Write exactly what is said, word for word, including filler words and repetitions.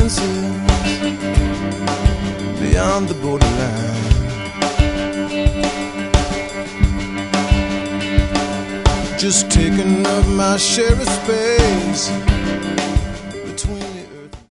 fences beyond the borderline. Just taking up my share of space.